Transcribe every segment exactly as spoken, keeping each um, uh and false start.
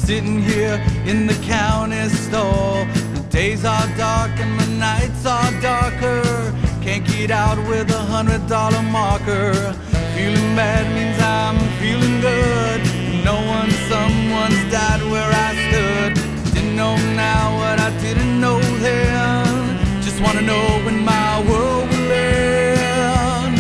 sitting here in the county store. The days are dark and the nights are darker. Can't get out with a hundred dollar marker. Feeling bad means I'm feeling good. No one, someone's died where I stood. Didn't know now what I didn't know then. Just wanna know when my world will end.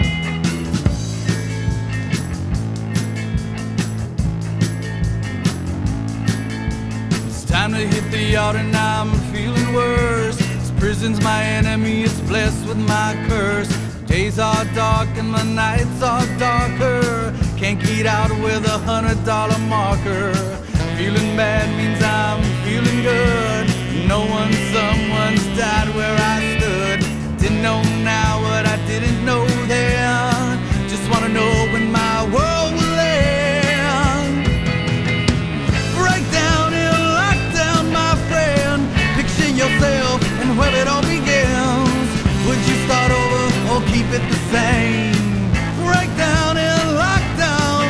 It's time to hit the yard and I'm feeling worse. This prison's my enemy, it's blessed with my curse. Days are dark and the nights are darker. Can't get out with a hundred dollar marker. Feeling bad means I'm feeling good. No one, someone's died where I stood. Didn't know now what I didn't know then. Just wanna know when my world will end. Break down and lock down, my friend. Picture yourself and where it all begins. Would you start over or keep it the same? Break down and lock down.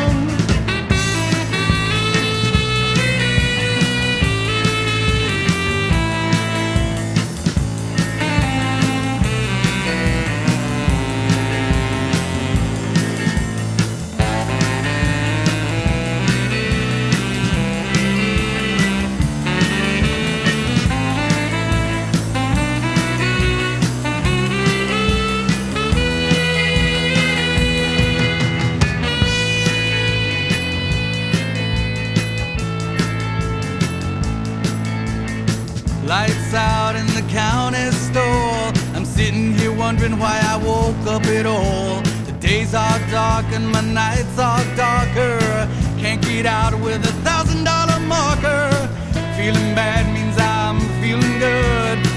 Lights out in the county store. I'm sitting here wondering why I woke up at all. The days are dark and my nights are darker. Can't get out with a thousand dollar marker. Feeling bad means I'm feeling good.